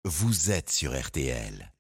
vous êtes sur RTL.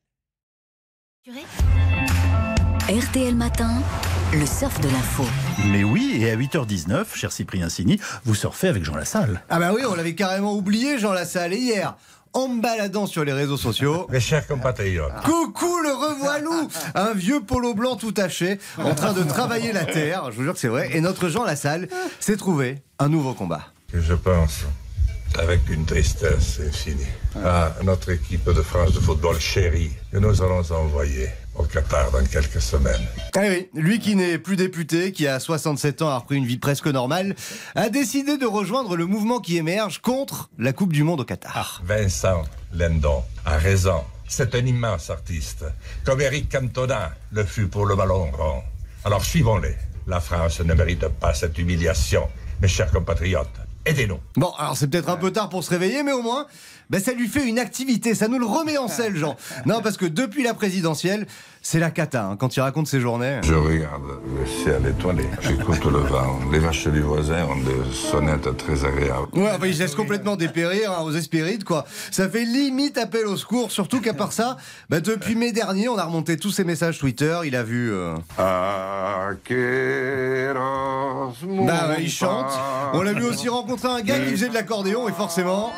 RTL Matin, le surf de l'info. Mais oui, et à 8h19, cher Cyprien Sini, vous surfez avec Jean Lassalle. Ah bah oui, on l'avait carrément oublié, Jean Lassalle. Et hier, en me baladant sur les réseaux sociaux... Mes chers compatriotes. Coucou, le revoilou. Un vieux polo blanc tout taché, en train de travailler la terre, je vous jure que c'est vrai. Et notre Jean Lassalle s'est trouvé un nouveau combat. Je pense, avec une tristesse infinie, à notre équipe de France de football chérie, que nous allons envoyer au Qatar dans quelques semaines. Ah oui, lui qui n'est plus député, qui à 67 ans a repris une vie presque normale, a décidé de rejoindre le mouvement qui émerge contre la Coupe du Monde au Qatar. Vincent Lindon a raison. C'est un immense artiste, comme Eric Cantona le fut pour le ballon rond. Alors suivons-les. La France ne mérite pas cette humiliation. Mes chers compatriotes, aidez-nous. Bon, alors c'est peut-être un peu tard pour se réveiller, mais au moins, ça lui fait une activité, ça nous le remet en selle, Jean. Non, parce que depuis la présidentielle, c'est la cata, hein, quand il raconte ses journées. Je regarde le ciel étoilé, j'écoute le vent. Les vaches du voisin ont des sonnettes très agréables. Ouais, enfin, il se laisse complètement dépérir aux Hespérides, quoi. Ça fait limite appel au secours, surtout qu'à part ça, depuis mai dernier, on a remonté tous ses messages Twitter, il a vu... il chante. On l'a vu aussi rencontrer un gars qui faisait de l'accordéon, et forcément...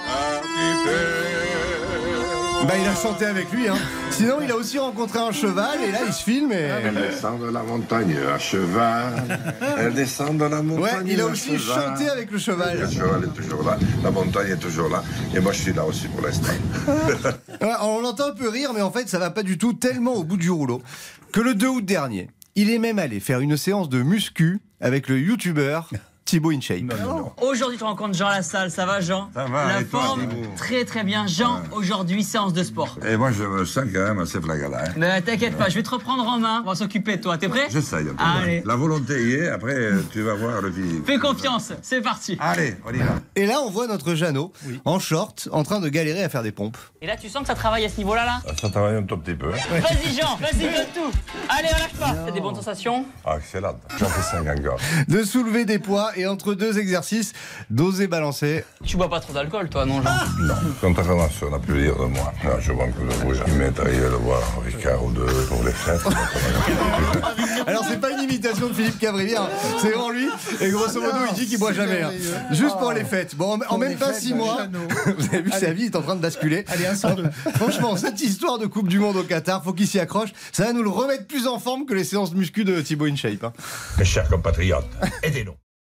il a chanté avec lui, hein. Sinon, il a aussi rencontré un cheval, et là, il se filme et... Elle descend de la montagne à cheval. Elle descend de la montagne. Ouais, il a aussi chanté avec le cheval. Le cheval est toujours là, la montagne est toujours là, et moi je suis là aussi pour l'instant. Ouais, on l'entend un peu rire, mais en fait, ça va pas du tout, tellement au bout du rouleau, que le 2 août dernier, il est même allé faire une séance de muscu avec le youtubeur Thibaut InShape. Aujourd'hui, tu rencontres Jean Lassalle, ça va Jean? Ça va, La et toi, forme, Thibaut? très très bien. Jean, aujourd'hui, séance de sport. Et moi je me sens quand même assez flagrant. Hein. Mais t'inquiète pas, je vais te reprendre en main, on va s'occuper de toi, t'es prêt? J'essaye un peu. Allez. La volonté y est, après tu vas voir le physique. Fais confiance, c'est parti. Allez, on y va. Et là, on voit notre Jeannot, en short, en train de galérer à faire des pompes. Et là, tu sens que ça travaille à ce niveau-là, là? Ça travaille un tout petit peu. Vas-y Jean, vas-y, donne tout. Allez, relâche pas. T'as des bonnes sensations? Ah, excellent. J'en fais 5 encore. De soulever des poids et entre deux exercices, d'oser balancer. Tu bois pas trop d'alcool, toi, non Jean? Non, contrairement à ce qu'on a pu dire de moi. Non, je vois que le bruit. Il m'est arrivé de voir Ricard ou deux pour les fêtes. Alors, c'est pas une imitation de Philippe Cavrivière, c'est vraiment lui. Et grosso modo, il dit qu'il boit jamais. Hein. Juste pour les fêtes. Bon, en même pas 6 mois, vous avez vu, sa vie est en train de basculer. Allez, un sans deux. Franchement, cette histoire de Coupe du Monde au Qatar, faut qu'il s'y accroche. Ça va nous le remettre plus en forme que les séances de muscu de Thibaut InShape. Hein. Mes chers compatriotes, aidez-nous.